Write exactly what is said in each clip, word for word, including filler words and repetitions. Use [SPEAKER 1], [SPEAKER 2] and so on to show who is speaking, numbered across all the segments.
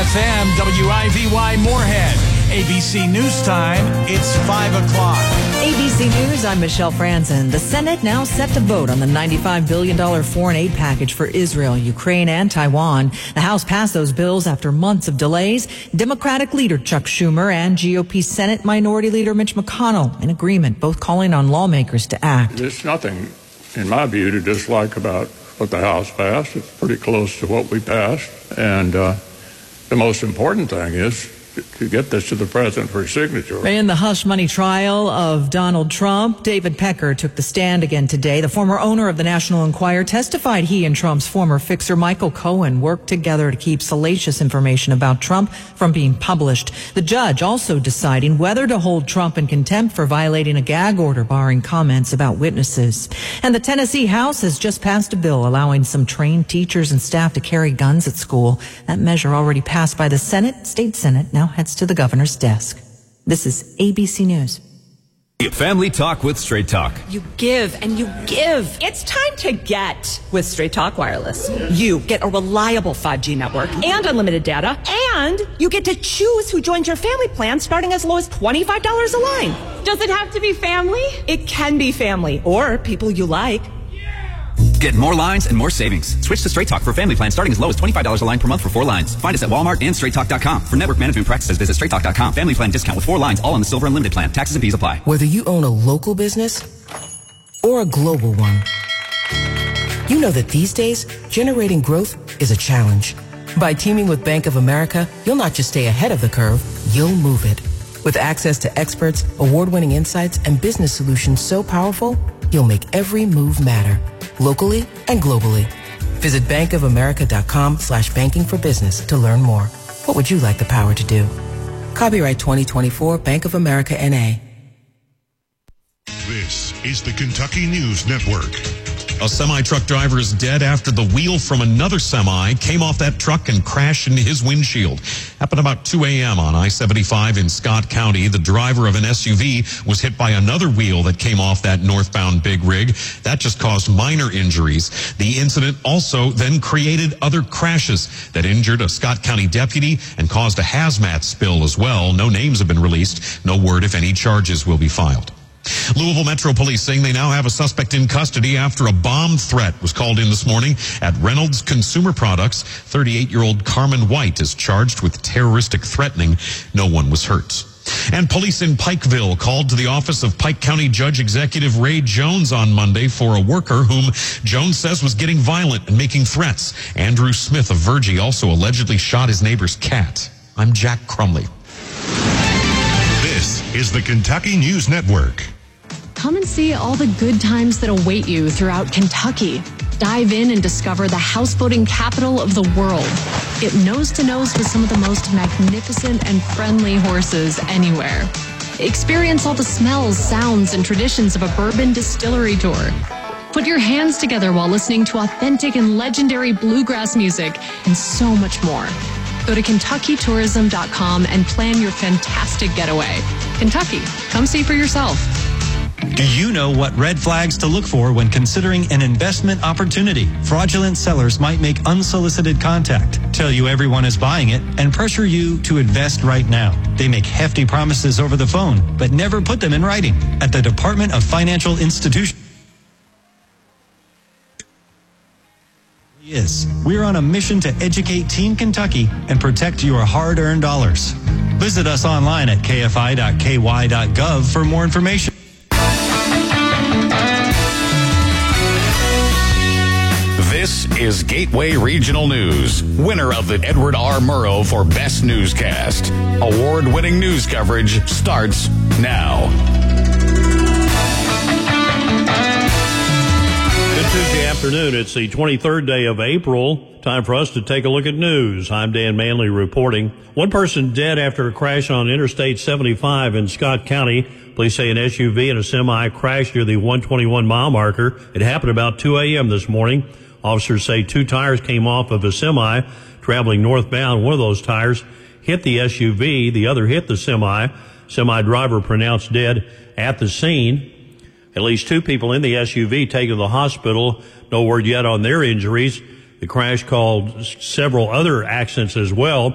[SPEAKER 1] F M, W I V Y Moorhead. A B C News Time, it's five o'clock.
[SPEAKER 2] A B C News, I'm Michelle Franzen. The Senate now set to vote on the ninety-five billion dollars foreign aid package for Israel, Ukraine, and Taiwan. The House passed those bills after months of delays. Democratic leader Chuck Schumer and G O P Senate Minority Leader Mitch McConnell in agreement, both calling on lawmakers to act.
[SPEAKER 3] There's nothing, in my view, to dislike about what the House passed. It's pretty close to what we passed. And uh, the most important thing is to get this to the president for his signature.
[SPEAKER 2] In the hush money trial of Donald Trump, David Pecker took the stand again today. The former owner of the National Enquirer testified he and Trump's former fixer Michael Cohen worked together to keep salacious information about Trump from being published. The judge also deciding whether to hold Trump in contempt for violating a gag order barring comments about witnesses. And the Tennessee House has just passed a bill allowing some trained teachers and staff to carry guns at school. That measure already passed by the Senate, State Senate, now heads to the governor's desk. This is A B C News.
[SPEAKER 4] Family Talk with Straight Talk.
[SPEAKER 5] You give and you give. It's time to get with Straight Talk Wireless. You get a reliable five G network and unlimited data, and you get to choose who joins your family plan starting as low as twenty-five dollars a line.
[SPEAKER 6] Does it have to be family?
[SPEAKER 5] It can be family or people you like.
[SPEAKER 4] Get more lines and more savings. Switch to Straight Talk for family plan starting as low as twenty-five dollars a line per month for four lines. Find us at Walmart and straight talk dot com. For network management practices, visit straight talk dot com. Family plan discount with four lines, all on the Silver Unlimited plan. Taxes and fees apply.
[SPEAKER 7] Whether you own a local business or a global one, you know that these days, generating growth is a challenge. By teaming with Bank of America, you'll not just stay ahead of the curve, you'll move it. With access to experts, award-winning insights, and business solutions so powerful, you'll make every move matter, locally and globally. Visit bankofamerica.com slash banking for business to learn more. What would you like the power to do? Copyright twenty twenty-four, Bank of America, N A.
[SPEAKER 8] This is the Kentucky News Network.
[SPEAKER 9] A semi-truck driver is dead after the wheel from another semi came off that truck and crashed into his windshield. Happened about two a.m. on I seventy-five in Scott County. The driver of an S U V was hit by another wheel that came off that northbound big rig. That just caused minor injuries. The incident also then created other crashes that injured a Scott County deputy and caused a hazmat spill as well. No names have been released. No word if any charges will be filed. Louisville Metro Police saying they now have a suspect in custody after a bomb threat was called in this morning at Reynolds Consumer Products. thirty-eight-year-old Carmen White is charged with terroristic threatening. No one was hurt. And police in Pikeville called to the office of Pike County Judge Executive Ray Jones on Monday for a worker whom Jones says was getting violent and making threats. Andrew Smith of Virgie also allegedly shot his neighbor's cat. I'm Jack Crumley.
[SPEAKER 8] This is the Kentucky News Network.
[SPEAKER 6] Come and see all the good times that await you throughout Kentucky. Dive in and discover the houseboating capital of the world. Get nose to nose with some of the most magnificent and friendly horses anywhere. Experience all the smells, sounds, and traditions of a bourbon distillery tour. Put your hands together while listening to authentic and legendary bluegrass music and so much more. Go to kentucky tourism dot com and plan your fantastic getaway. Kentucky, come see for yourself.
[SPEAKER 10] Do you know what red flags to look for when considering an investment opportunity? Fraudulent sellers might make unsolicited contact, tell you everyone is buying it, and pressure you to invest right now. They make hefty promises over the phone, but never put them in writing. At the Department of Financial Institutions, Yes, we're on a mission to educate Team Kentucky and protect your hard-earned dollars. Visit us online at k f i dot k y dot gov for more information.
[SPEAKER 11] This is Gateway Regional News, winner of the Edward R. Murrow for Best Newscast. Award-winning news coverage starts now.
[SPEAKER 12] Good Tuesday afternoon. It's the twenty-third day of April. Time for us to take a look at news. I'm Dan Manley reporting. One person dead after a crash on Interstate seventy-five in Scott County. Police say an S U V and a semi crashed near the one twenty-one mile marker. It happened about two a.m. this morning. Officers say two tires came off of a semi traveling northbound. One of those tires hit the S U V. The other hit the semi. Semi driver pronounced dead at the scene. At least two people in the S U V taken to the hospital. No word yet on their injuries. The crash caused several other accidents as well.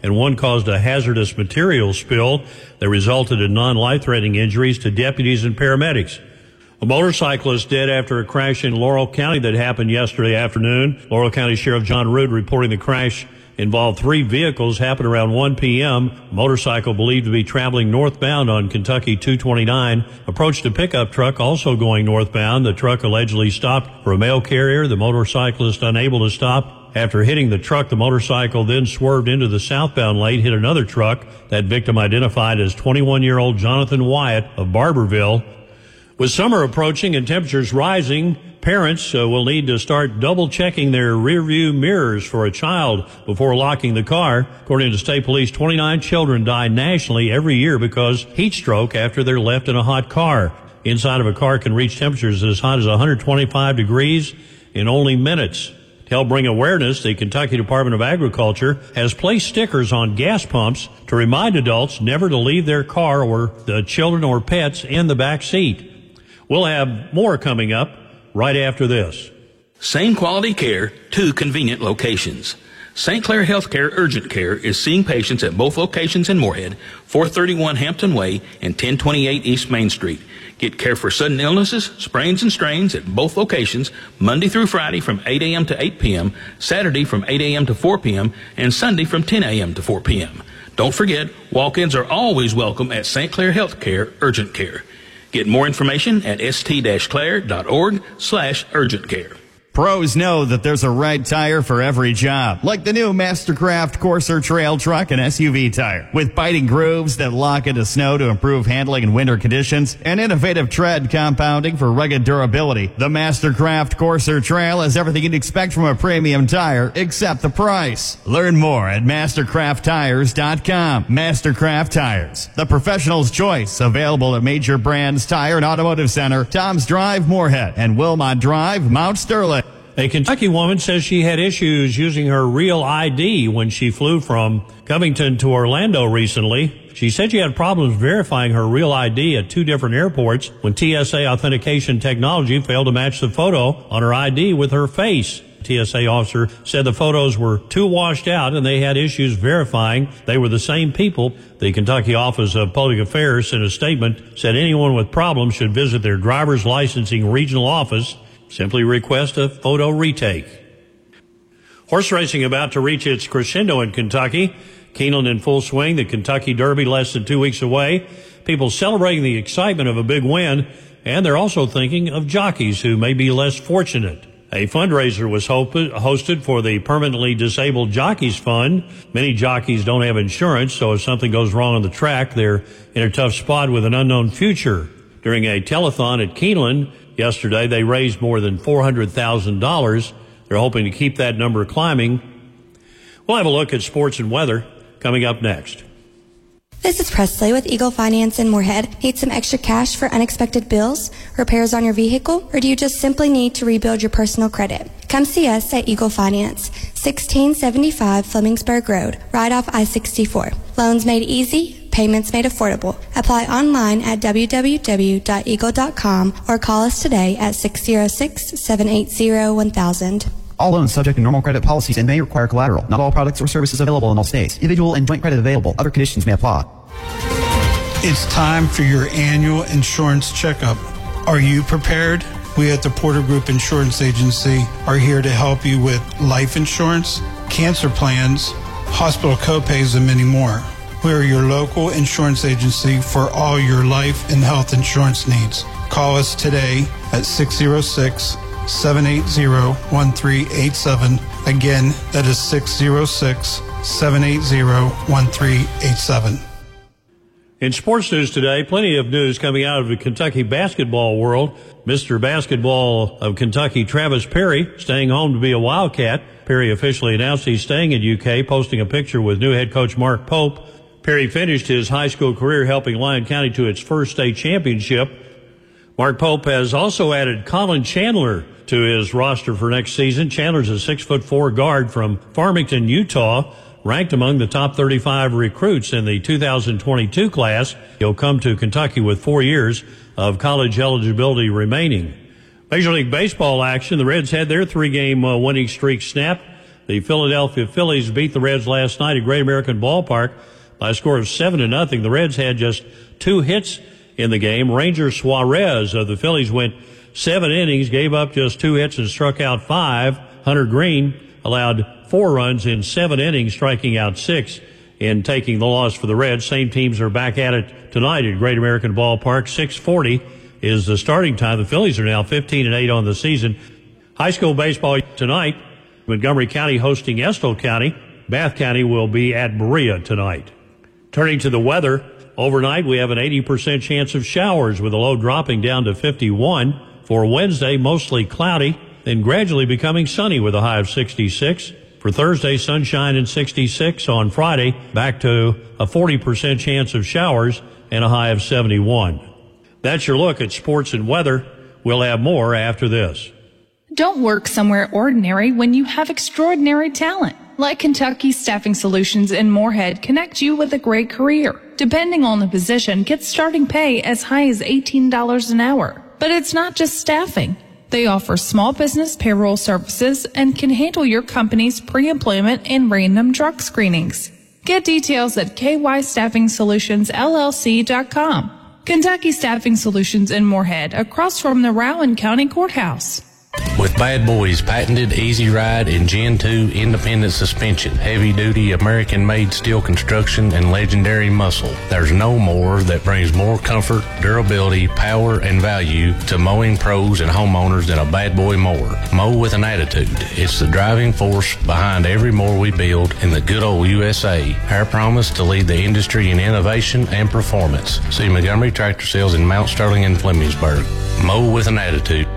[SPEAKER 12] and one caused a hazardous material spill that resulted in non-life-threatening injuries to deputies and paramedics. A motorcyclist dead after a crash in Laurel County that happened yesterday afternoon. Laurel County Sheriff John Rood reporting the crash involved three vehicles, happened around one p.m. A motorcycle believed to be traveling northbound on Kentucky two twenty-nine approached a pickup truck also going northbound. The truck allegedly stopped for a mail carrier. The motorcyclist unable to stop. After hitting the truck, the motorcycle then swerved into the southbound lane, hit another truck. That victim identified as twenty-one-year-old Jonathan Wyatt of Barberville. With summer approaching and temperatures rising, parents uh, will need to start double-checking their rearview mirrors for a child before locking the car. According to state police, twenty-nine children die nationally every year because heat stroke after they're left in a hot car. Inside of a car can reach temperatures as hot as one hundred twenty-five degrees in only minutes. To help bring awareness, the Kentucky Department of Agriculture has placed stickers on gas pumps to remind adults never to leave their car or the children or pets in the back seat. We'll have more coming up right after this.
[SPEAKER 13] Same quality care, two convenient locations. Saint Clair Healthcare Urgent Care is seeing patients at both locations in Moorhead, four thirty-one Hampton Way and ten twenty-eight East Main Street. Get care for sudden illnesses, sprains and strains at both locations, Monday through Friday from eight a.m. to eight p.m., Saturday from eight a.m. to four p.m., and Sunday from ten a.m. to four p.m. Don't forget, walk-ins are always welcome at Saint Clair Healthcare Urgent Care. Get more information at st-clair.org slash urgent care.
[SPEAKER 14] Pros know that there's a right tire for every job, like the new Mastercraft Corsair Trail Truck and S U V tire. With biting grooves that lock into snow to improve handling in winter conditions and innovative tread compounding for rugged durability, the Mastercraft Corsair Trail has everything you'd expect from a premium tire except the price. Learn more at mastercraft tires dot com. Mastercraft Tires, the professional's choice, available at major brands Tire and Automotive Center, Tom's Drive, Moorhead, and Wilmot Drive, Mount Sterling.
[SPEAKER 12] A Kentucky woman says she had issues using her real I D when she flew from Covington to Orlando recently. She said she had problems verifying her real I D at two different airports when T S A authentication technology failed to match the photo on her I D with her face. The T S A officer said the photos were too washed out and they had issues verifying they were the same people. The Kentucky Office of Public Affairs in a statement said anyone with problems should visit their driver's licensing regional office. Simply request a photo retake. Horse racing about to reach its crescendo in Kentucky. Keeneland in full swing. The Kentucky Derby less than two weeks away. People celebrating the excitement of a big win, and they're also thinking of jockeys who may be less fortunate. A fundraiser was hosted for the Permanently Disabled Jockeys Fund. Many jockeys don't have insurance, so if something goes wrong on the track, they're in a tough spot with an unknown future. During a telethon at Keeneland yesterday, they raised more than four hundred thousand dollars. They're hoping to keep that number climbing. We'll have a look at sports and weather coming up next.
[SPEAKER 15] This is Presley with Eagle Finance in Moorhead. Need some extra cash for unexpected bills, repairs on your vehicle, or do you just simply need to rebuild your personal credit? Come see us at Eagle Finance, sixteen seventy-five Flemingsburg Road, right off I sixty-four. Loans made easy, payments made affordable. Apply online at w w w dot eagle dot com or call us today at six oh six, seven eight zero, one thousand.
[SPEAKER 16] All loans subject to normal credit policies and may require collateral. Not all products or services available in all states. Individual and joint credit available. Other conditions may apply.
[SPEAKER 17] It's time for your annual insurance checkup. Are you prepared? We at the Porter Group Insurance Agency are here to help you with life insurance, cancer plans, hospital copays, and many more. We are your local insurance agency for all your life and health insurance needs. Call us today at six oh six, seven eight zero, one three eight seven. Again, that is six oh six, seven eight zero, one three eight seven.
[SPEAKER 12] In sports news today, plenty of news coming out of the Kentucky basketball world. Mister Basketball of Kentucky, Travis Perry, staying home to be a Wildcat. Perry officially announced he's staying at U K, posting a picture with new head coach Mark Pope. Perry finished his high school career helping Lyon County to its first state championship. Mark Pope has also added Colin Chandler to his roster for next season. Chandler's a six foot four guard from Farmington, Utah, ranked among the top thirty-five recruits in the two thousand twenty-two class. He'll come to Kentucky with four years of college eligibility remaining. Major League Baseball action. The Reds had their three-game uh, winning streak snapped The Philadelphia Phillies beat the Reds last night at Great American Ballpark by a score of seven to nothing. The Reds had just two hits in the game. Ranger Suarez of the Phillies went seven innings, gave up just two hits and struck out five. Hunter Green allowed four runs in seven innings, striking out six in taking the loss for the Reds. Same teams are back at it tonight at Great American Ballpark. six forty is the starting time. The Phillies are now fifteen and eight on the season. High school baseball tonight. Montgomery County hosting Estill County. Bath County will be at Berea tonight. Turning to the weather, overnight we have an eighty percent chance of showers with a low dropping down to fifty-one. For Wednesday, mostly cloudy, then gradually becoming sunny with a high of sixty-six. For Thursday, sunshine and sixty-six. On Friday, back to a forty percent chance of showers and a high of seventy-one. That's your look at sports and weather. We'll have more after this.
[SPEAKER 18] Don't work somewhere ordinary when you have extraordinary talent. Let Kentucky Staffing Solutions in Moorhead connect you with a great career. Depending on the position, get starting pay as high as eighteen dollars an hour. But it's not just staffing. They offer small business payroll services and can handle your company's pre-employment and random drug screenings. Get details at k y staffing solutions l l c dot com. Kentucky Staffing Solutions in Moorhead, across from the Rowan County Courthouse.
[SPEAKER 19] With Bad Boy's patented Easy Ride and Gen two independent suspension, heavy-duty American-made steel construction, and legendary muscle, there's no more that brings more comfort, durability, power, and value to mowing pros and homeowners than a Bad Boy mower. Mow with an attitude. It's the driving force behind every mower we build in the good old U S A. Our promise to lead the industry in innovation and performance. See Montgomery Tractor Sales in Mount Sterling and Flemingsburg. Mow with an attitude.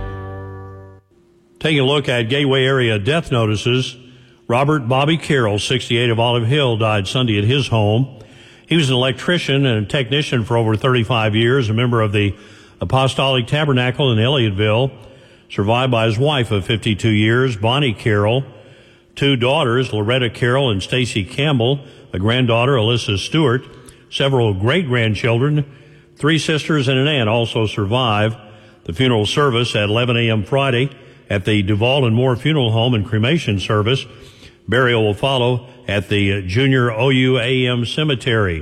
[SPEAKER 12] Taking a look at Gateway area death notices, Robert Bobby Carroll, sixty-eight, of Olive Hill, died Sunday at his home. He was an electrician and a technician for over thirty-five years, a member of the Apostolic Tabernacle in Elliotteville, survived by his wife of fifty-two years, Bonnie Carroll, two daughters, Loretta Carroll and Stacy Campbell, a granddaughter, Alyssa Stewart, several great-grandchildren, three sisters and an aunt also survive. The funeral service at eleven a.m. Friday at the Duval and Moore Funeral Home and cremation service. Burial will follow at the Junior O U A M Cemetery.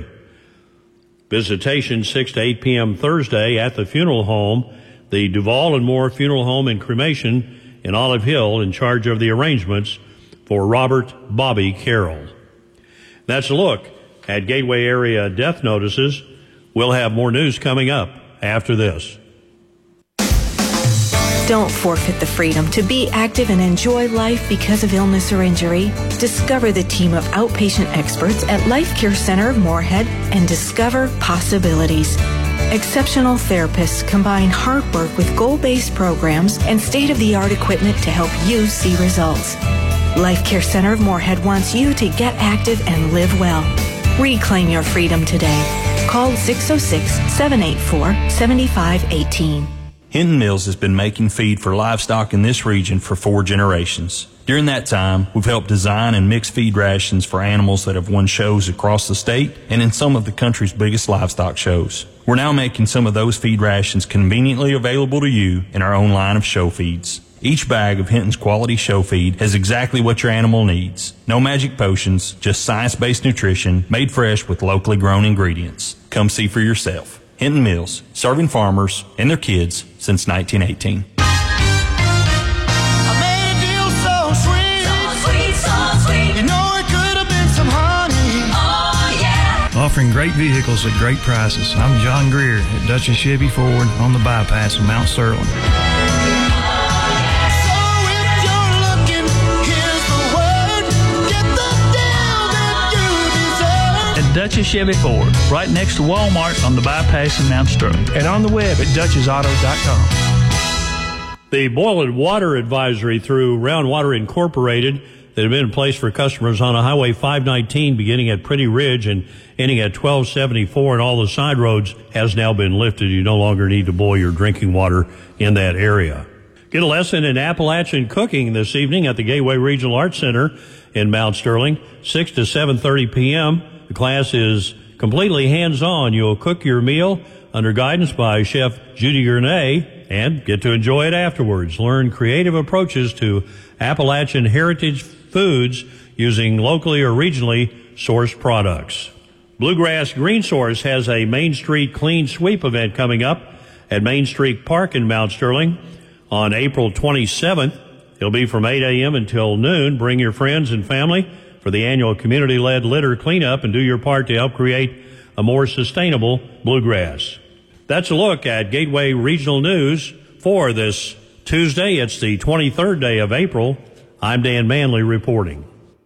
[SPEAKER 12] Visitation six to eight p.m. Thursday at the funeral home, the Duval and Moore Funeral Home and cremation in Olive Hill, in charge of the arrangements for Robert Bobby Carroll. That's a look at Gateway area death notices. We'll have more news coming up after this.
[SPEAKER 20] Don't forfeit the freedom to be active and enjoy life because of illness or injury. Discover the team of outpatient experts at Life Care Center of Moorhead and discover possibilities. Exceptional therapists combine hard work with goal-based programs and state-of-the-art equipment to help you see results. Life Care Center of Moorhead wants you to get active and live well. Reclaim your freedom today. Call six oh six, seven eight four, seven five one eight.
[SPEAKER 21] Hinton Mills has been making feed for livestock in this region for four generations. During that time, we've helped design and mix feed rations for animals that have won shows across the state and in some of the country's biggest livestock shows. We're now making some of those feed rations conveniently available to you in our own line of show feeds. Each bag of Hinton's quality show feed has exactly what your animal needs. No magic potions, just science-based nutrition made fresh with locally grown ingredients. Come see for yourself. Hinton Mills, serving farmers and their kids since nineteen eighteen.
[SPEAKER 22] I made a deal so sweet, so sweet, so sweet. You know it could have been some honey. Oh yeah.
[SPEAKER 23] Offering great vehicles at great prices. I'm John Greer at Dutchess Chevy Ford on the bypass in Mount Sterling.
[SPEAKER 24] Dutchess Chevy Ford, right next to Walmart on the bypass in Mount Sterling. And on the web at dutchess auto dot com.
[SPEAKER 12] The boil and water advisory through Round Water Incorporated that had been in place for customers on a Highway five nineteen beginning at Pretty Ridge and ending at twelve seventy-four and all the side roads has now been lifted. You no longer need to boil your drinking water in that area. Get a lesson in Appalachian cooking this evening at the Gateway Regional Arts Center in Mount Sterling, six to seven thirty p.m. The class is completely hands-on. You'll cook your meal under guidance by Chef Judy Gurnay and get to enjoy it afterwards. Learn creative approaches to Appalachian heritage foods using locally or regionally sourced products. Bluegrass Green Source has a Main Street Clean Sweep event coming up at Main Street Park in Mount Sterling on April twenty-seventh. It'll be from eight a.m. until noon. Bring your friends and family for the annual community-led litter cleanup and do your part to help create a more sustainable bluegrass. That's a look at Gateway Regional News for this Tuesday. It's the twenty-third day of April. I'm Dan Manley reporting.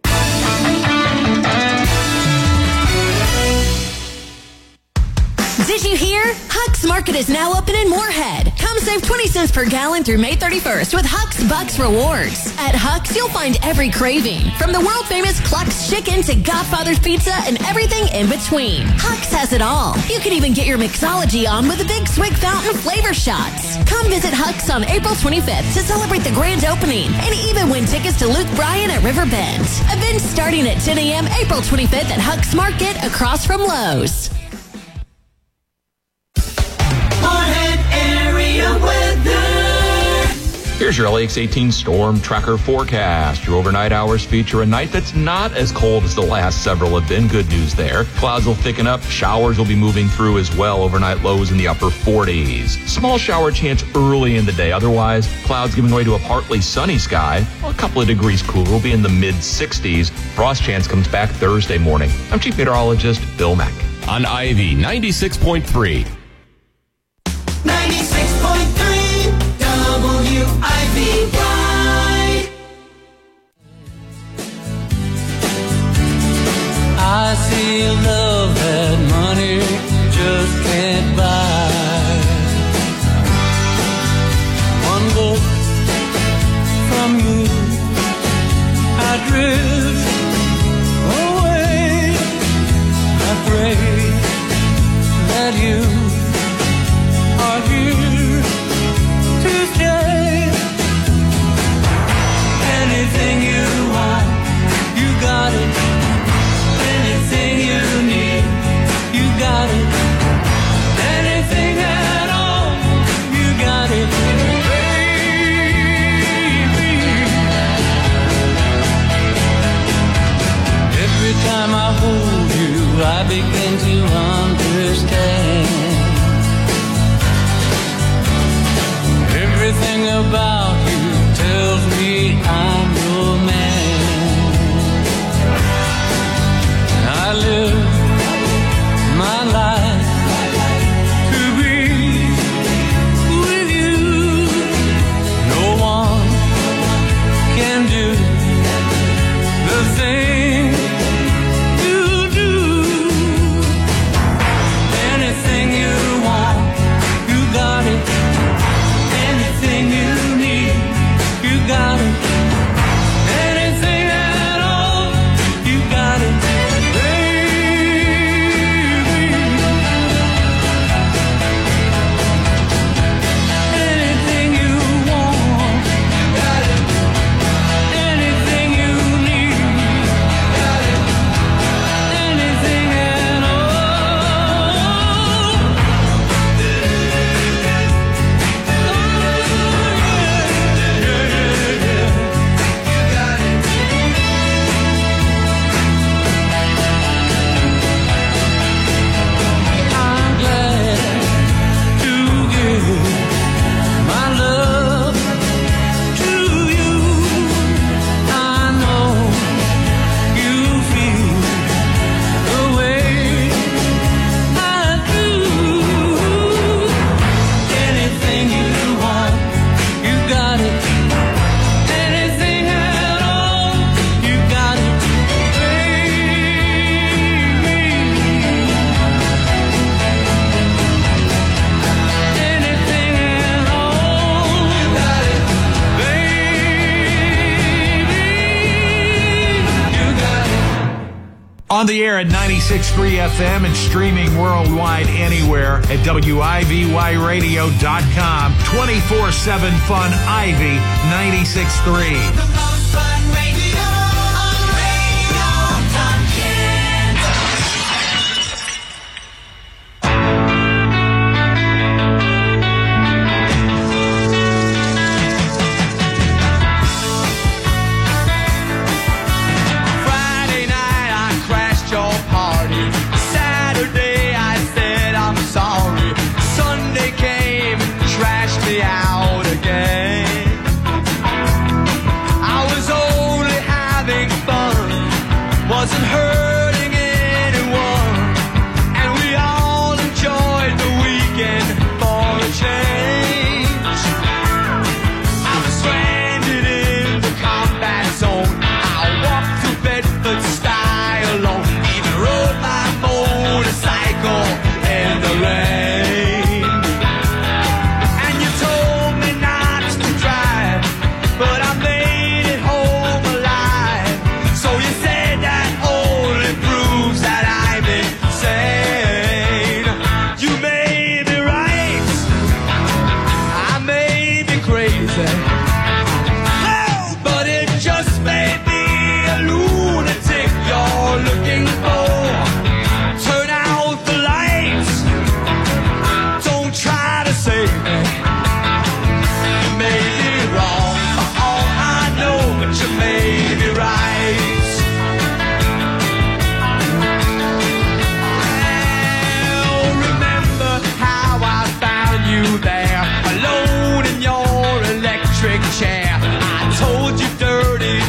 [SPEAKER 1] Did you hear? Huck's Market is now open in Moorhead. Come save twenty cents per gallon through May thirty-first with Huck's Bucks Rewards. At Huck's, you'll find every craving, from the world-famous Cluck's Chicken to Godfather's Pizza and everything in between. Huck's has it all. You can even get your mixology on with the Big Swig Fountain flavor shots. Come visit Huck's on April twenty-fifth to celebrate the grand opening and even win tickets to Luke Bryan at River Bend. Events starting at ten a.m. April twenty-fifth at Huck's Market across from Lowe's.
[SPEAKER 2] Here's your L A X eighteen Storm Tracker forecast. Your overnight hours feature a night that's not as cold as the last several have been. Good news there. Clouds will thicken up. Showers will be moving through as well. Overnight lows in the upper forties. Small shower chance early in the day. Otherwise, clouds giving way to a partly sunny sky. Well, a couple of degrees cooler. We'll be in the mid sixties. Frost chance comes back Thursday morning. I'm Chief Meteorologist Bill Mack.
[SPEAKER 3] On Ivy ninety-six point three.
[SPEAKER 22] ninety-six point three W I V Y.
[SPEAKER 5] I see love that money just can't buy. One look from you, I drift away. I pray that you are here to stay. Anything you want, you got it. Anything you need, you got it. Anything at all, you got it, baby. Every time I hold you, I begin to understand. Everything about you tells me I'm your man. I live my life to be with you. No one can do the thing you do. Anything you want, you got it. Anything you need, you got it. Anything at all, you got it, baby. Anything you want, you got it. Anything you need, you got it. Anything at my love to you. I know you feel the way I do. Anything you want, you got it. Anything at all, you got it, baby. Anything at all, you got it, baby. You got it.
[SPEAKER 25] On the air at ninety-six point three F M and streaming worldwide anywhere at W I V Y radio dot com. twenty-four seven Fun Ivy ninety-six point three.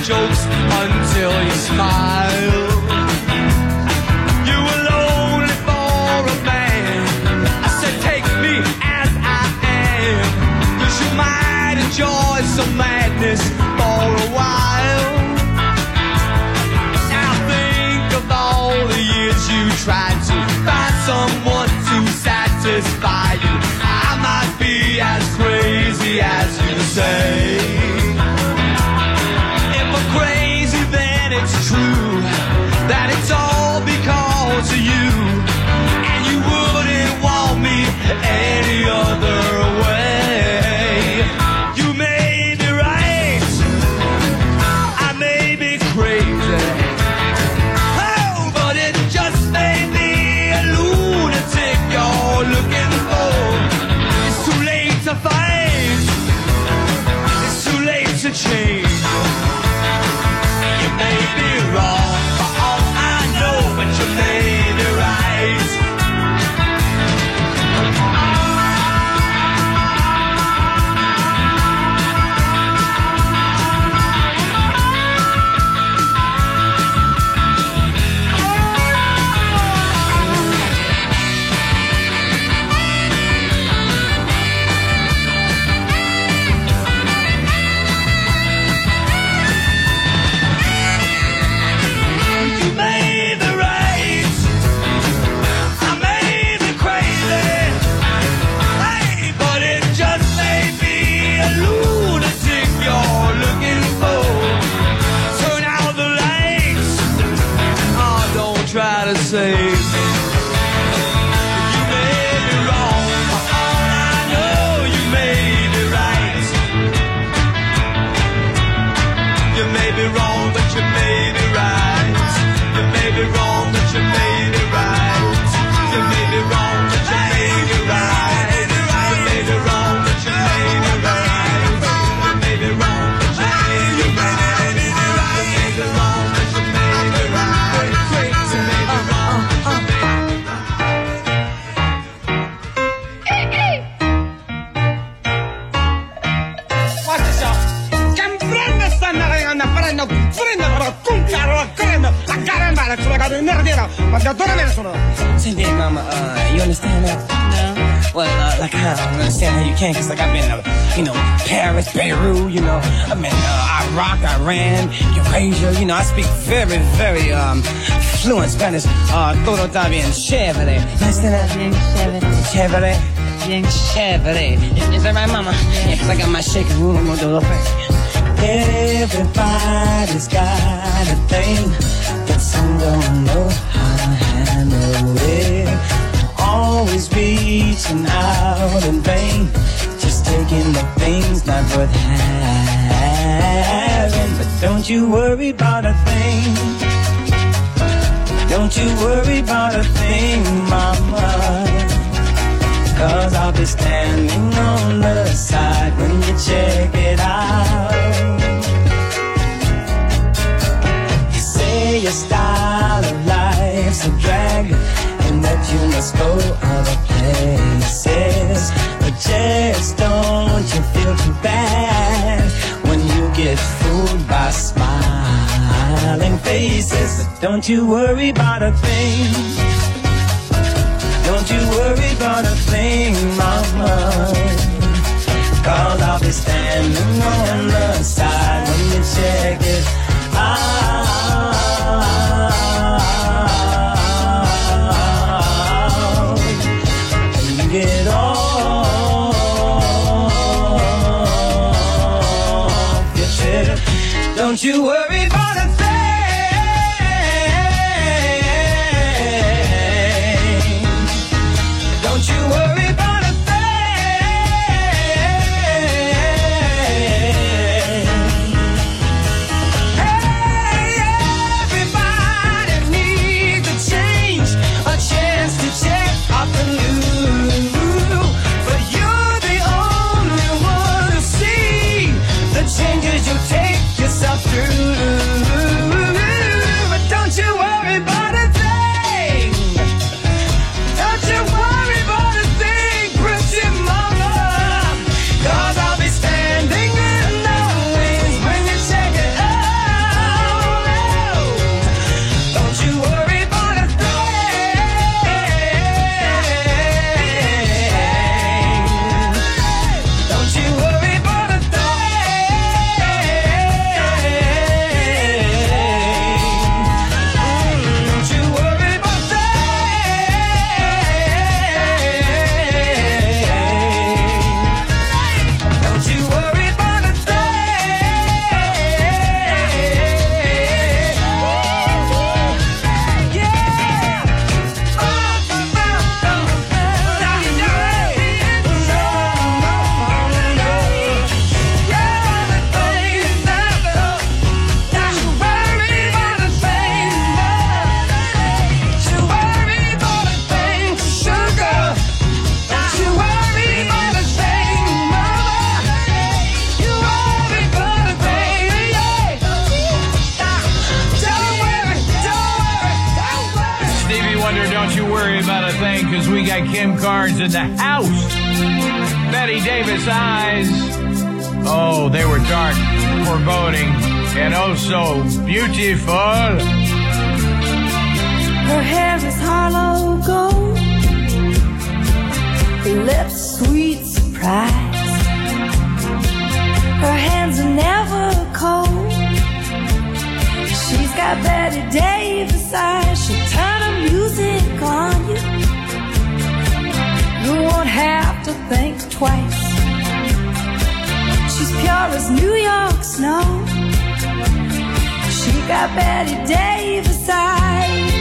[SPEAKER 5] jokes until you smile. You were lonely for a man. I said, take me as I am, 'cause you might enjoy some madness for a while. Now think of all the years you tried to find someone to satisfy you. I might be as crazy as you say. If I'm crazy, then it's true that it's all because of you, and you wouldn't want me any other way. You may be right, I may be crazy, oh, but it just may be a lunatic you're looking for. It's too late to fight, it's too late to change. You may be wrong for all I know, but you may be right. You may be right, I may be crazy, hey, but it just may be a lunatic you're looking for. Turn out the lights, oh, don't try to save me. You may be wrong, for all I know, you may be right. You may be wrong, but you may be right. You may be wrong, but you may be right. You may be wrong, but you may be right. You may be wrong, but you may be right. You may be wrong, but you may be right. You may be wrong, but you may be right. You may be wrong, but you may be
[SPEAKER 4] Watch this, y'all. Comprende sta navegando, prendo, prendo, però, cucaro, prendo, la caramba, la tua casa, nerdino, ma da dove me ne sono?
[SPEAKER 6] Cindy, mama, uh, you understand that? No. Well, uh, like, I don't understand how you can, cause like I've been, uh, you know, Paris, Beirut, you know, I've been, uh, Iraq, Iran, Eurasia, you know, I speak very, very, um, fluent Spanish, uh, todo está bien chévere. You understand that? Bien chévere. Chévere. Bien chévere. Is that right, mama? Yeah, cause I got my shaking room, I'm gonna do a little thing. Everybody's got a thing, but some don't know how to handle it. Always reaching out in vain, just taking the things not worth having. But don't you worry about a thing, don't you worry about a thing, mama, 'cause I'll be standing on the side when you check it out. You say your style of life's a drag and that you must go other places, but just don't you feel too bad when you get fooled by smiling faces. But don't you worry about a thing, don't you worry about a thing, mama, 'cause I'll be standing on the side when you check it out. And you get off your shit. Don't you worry about a thing. Don't you worry about a thing. Hey, everybody needs a change, a chance to check out the new. But you're the only one to see the changes you take yourself through.
[SPEAKER 25] we got Kim Carnes in the house. Betty Davis eyes. Oh, they were dark, foreboding, and oh so beautiful.
[SPEAKER 5] Her hair is hollow gold, lips sweet surprise. Her hands are never cold. She's got Betty Davis eyes. She'll turn her music on you. You won't have to think twice. She's pure as New York snow. She got Betty Davis eyes.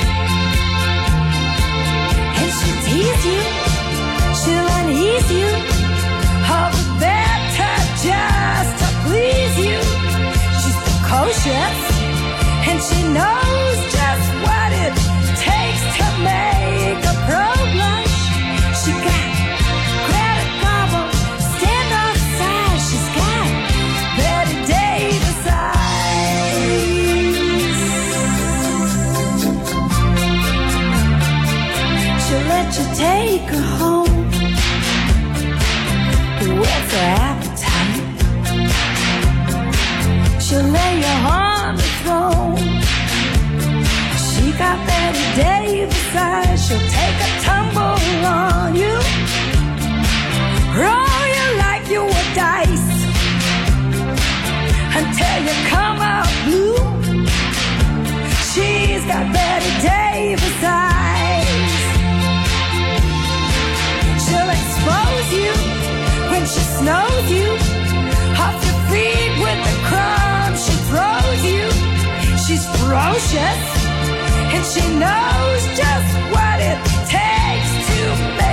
[SPEAKER 5] And she'll tease you, she'll unease you, all the better just to please you. She's precocious, and she knows just what it takes to make a pro blush. She got Greta Garbo, stand off side. She's got Betty Davis eyes. She'll let you take her home. What's her appetite? She'll lay you on the throne. She got Betty Davis eyes. She'll take a tumble on you, roll you like you were dice, until you come out blue. She's got Betty Davis eyes. She'll expose you when she snows you, off your feet with the crumbs she throws you. She's ferocious, and she knows just what it takes to make